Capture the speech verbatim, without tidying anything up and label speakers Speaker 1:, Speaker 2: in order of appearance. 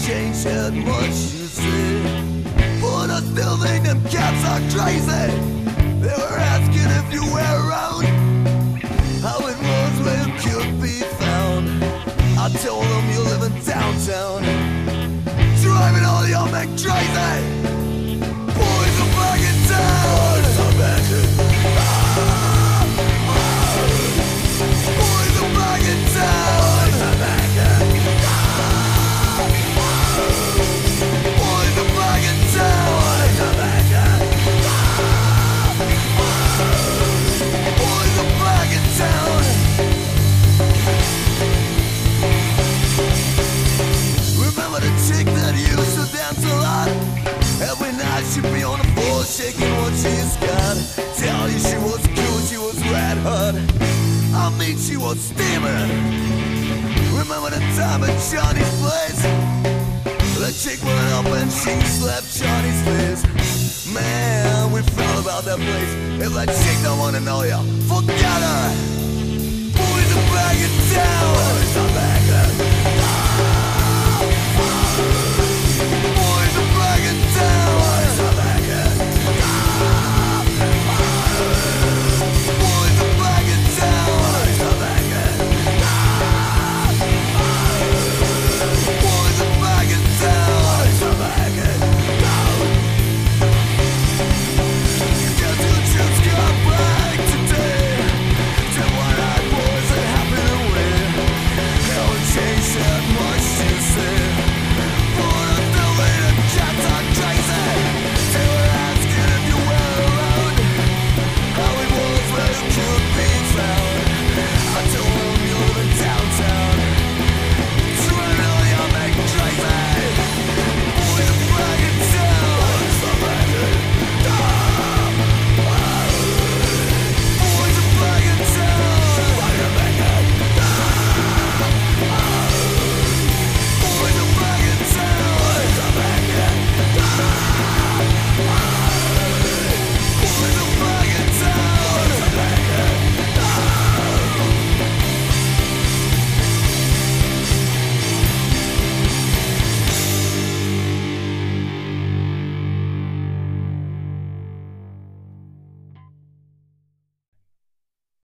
Speaker 1: changed that much, you see. But I still think them cats are crazy. They were asking if you were around, how it was where you could be found. I told them you live in downtown, driving all your men crazy. Boys are back in town. Boys are back in town. Boys are back in town. Boys are back in town. Boys are back in town. Boys are back in town. Boys are back in town. Remember the chick that used to dance a lot? Every night she'd be on the floor shaking what she's got. Tell you she was cool, she was red hot. I mean she was steaming. Remember the time at Johnny's place? The chick went up and she slapped Johnny's face. Man, we felt about that place. If that chick don't wanna know ya, forget her. Boys are back in town. Boys are back in town.